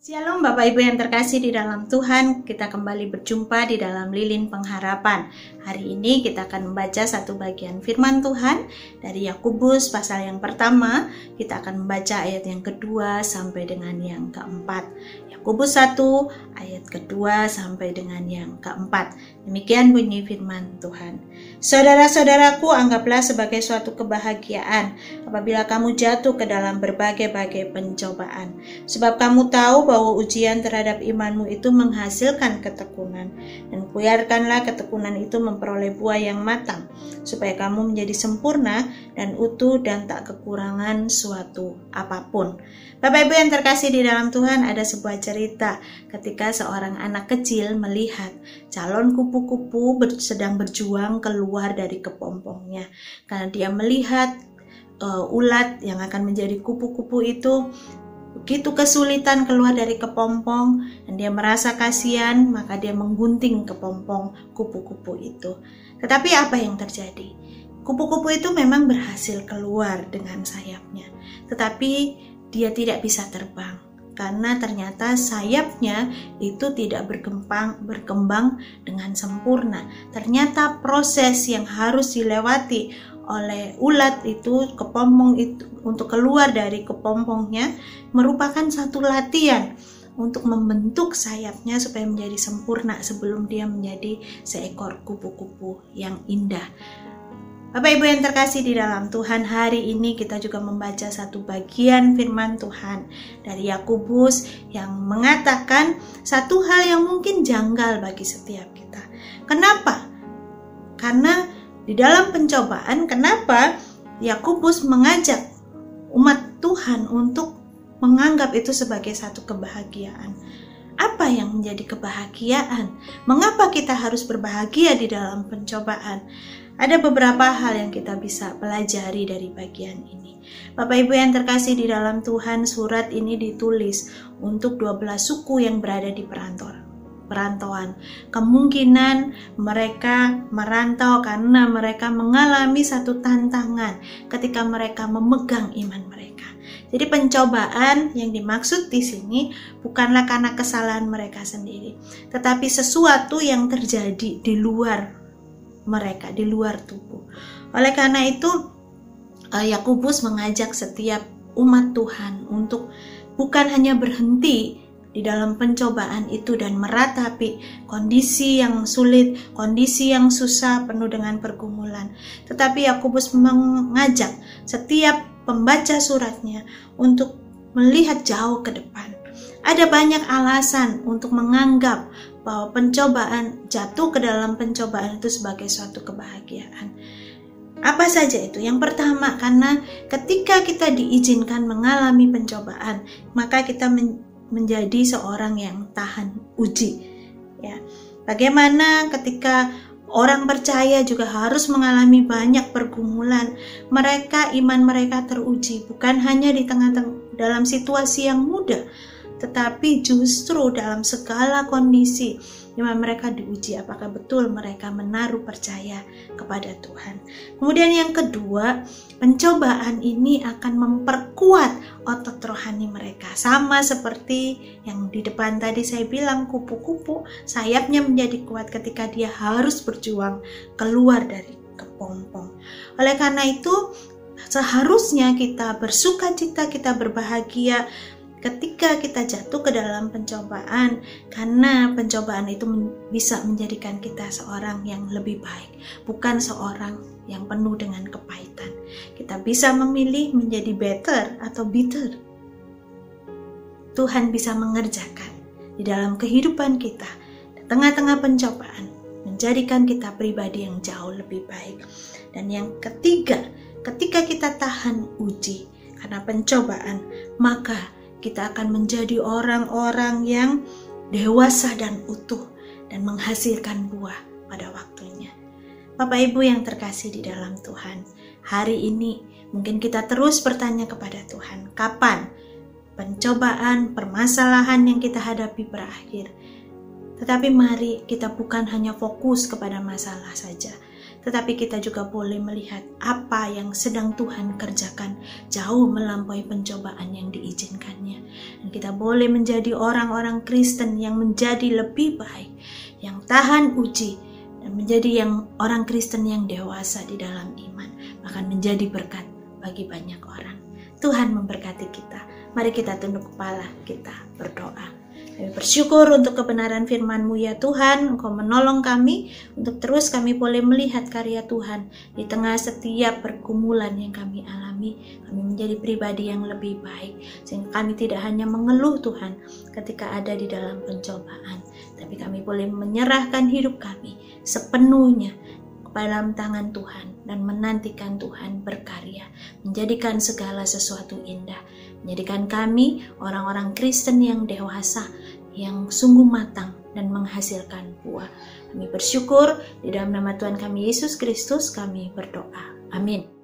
Shalom Bapak Ibu yang terkasih di dalam Tuhan, kita kembali berjumpa di dalam Lilin Pengharapan. Hari ini kita akan membaca satu bagian firman Tuhan dari Yakobus pasal yang pertama. Kita akan membaca ayat yang kedua sampai dengan yang keempat. Yakobus 1 ayat kedua sampai dengan yang keempat. Demikian bunyi firman Tuhan. Saudara-saudaraku, anggaplah sebagai suatu kebahagiaan apabila kamu jatuh ke dalam berbagai-bagai pencobaan. Sebab kamu tahu bahwa ujian terhadap imanmu itu menghasilkan ketekunan. Dan biarkanlah ketekunan itu memperoleh buah yang matang, supaya kamu menjadi sempurna dan utuh dan tak kekurangan suatu apapun. Bapak Ibu yang terkasih di dalam Tuhan, ada sebuah cerita ketika seorang anak kecil melihat calon kupu-kupu sedang berjuang keluar dari kepompongnya. Karena dia melihat ulat yang akan menjadi kupu-kupu itu begitu kesulitan keluar dari kepompong, dan dia merasa kasihan, maka dia menggunting kepompong kupu-kupu itu. Tetapi apa yang terjadi? Kupu-kupu itu memang berhasil keluar dengan sayapnya, tetapi dia tidak bisa terbang karena ternyata sayapnya itu tidak berkembang dengan sempurna. Ternyata proses yang harus dilewati oleh ulat itu, kepompong itu, untuk keluar dari kepompongnya merupakan satu latihan untuk membentuk sayapnya supaya menjadi sempurna sebelum dia menjadi seekor kupu-kupu yang indah. Bapak Ibu yang terkasih di dalam Tuhan, hari ini kita juga membaca satu bagian firman Tuhan dari Yakobus yang mengatakan satu hal yang mungkin janggal bagi setiap kita. Kenapa? Karena di dalam pencobaan, kenapa Yakobus mengajak umat Tuhan untuk menganggap itu sebagai satu kebahagiaan? Apa yang menjadi kebahagiaan? Mengapa kita harus berbahagia di dalam pencobaan? Ada beberapa hal yang kita bisa pelajari dari bagian ini. Bapak Ibu yang terkasih di dalam Tuhan, surat ini ditulis untuk 12 suku yang berada di perantauan. Kemungkinan mereka merantau karena mereka mengalami satu tantangan ketika mereka memegang iman mereka. Jadi pencobaan yang dimaksud di sini bukanlah karena kesalahan mereka sendiri, tetapi sesuatu yang terjadi di luar mereka, di luar tubuh. Oleh karena itu Yakobus mengajak setiap umat Tuhan untuk bukan hanya berhenti di dalam pencobaan itu dan meratapi kondisi yang sulit, kondisi yang susah penuh dengan pergumulan, tetapi Yakobus mengajak setiap pembaca suratnya untuk melihat jauh ke depan. Ada banyak alasan untuk menganggap bahwa pencobaan, jatuh ke dalam pencobaan itu sebagai suatu kebahagiaan. Apa saja itu? Yang pertama, karena ketika kita diizinkan mengalami pencobaan, maka kita menjadi seorang yang tahan uji. Ya, bagaimana ketika orang percaya juga harus mengalami banyak pergumulan, iman mereka teruji bukan hanya di dalam situasi yang mudah, tetapi justru dalam segala kondisi di mana mereka diuji, apakah betul mereka menaruh percaya kepada Tuhan. Kemudian yang kedua, pencobaan ini akan memperkuat otot rohani mereka. Sama seperti yang di depan tadi saya bilang, kupu-kupu sayapnya menjadi kuat ketika dia harus berjuang keluar dari kepompong. Oleh karena itu, seharusnya kita bersukacita, kita berbahagia ketika kita jatuh ke dalam pencobaan, karena pencobaan itu bisa menjadikan kita seorang yang lebih baik, bukan seorang yang penuh dengan kepahitan. Kita bisa memilih menjadi better atau bitter. Tuhan bisa mengerjakan di dalam kehidupan kita di tengah-tengah pencobaan, menjadikan kita pribadi yang jauh lebih baik. Dan yang ketiga, ketika kita tahan uji karena pencobaan, maka kita akan menjadi orang-orang yang dewasa dan utuh dan menghasilkan buah pada waktunya. Bapak Ibu yang terkasih di dalam Tuhan, hari ini mungkin kita terus bertanya kepada Tuhan, kapan pencobaan, permasalahan yang kita hadapi berakhir? Tetapi mari kita bukan hanya fokus kepada masalah saja, tetapi kita juga boleh melihat apa yang sedang Tuhan kerjakan jauh melampaui pencobaan yang diizinkannya. Dan kita boleh menjadi orang-orang Kristen yang menjadi lebih baik, yang tahan uji, dan menjadi orang Kristen yang dewasa di dalam iman, bahkan menjadi berkat bagi banyak orang. Tuhan memberkati kita. Mari kita tunduk kepala, kita berdoa. Kami bersyukur untuk kebenaran firman-Mu ya Tuhan. Engkau menolong kami untuk terus kami boleh melihat karya Tuhan di tengah setiap pergumulan yang kami alami. Kami menjadi pribadi yang lebih baik, sehingga kami tidak hanya mengeluh Tuhan ketika ada di dalam pencobaan, tapi kami boleh menyerahkan hidup kami sepenuhnya dalam tangan Tuhan dan menantikan Tuhan berkarya, menjadikan segala sesuatu indah, menjadikan kami orang-orang Kristen yang dewasa, yang sungguh matang dan menghasilkan buah. Kami bersyukur di dalam nama Tuhan kami Yesus Kristus kami berdoa. Amin.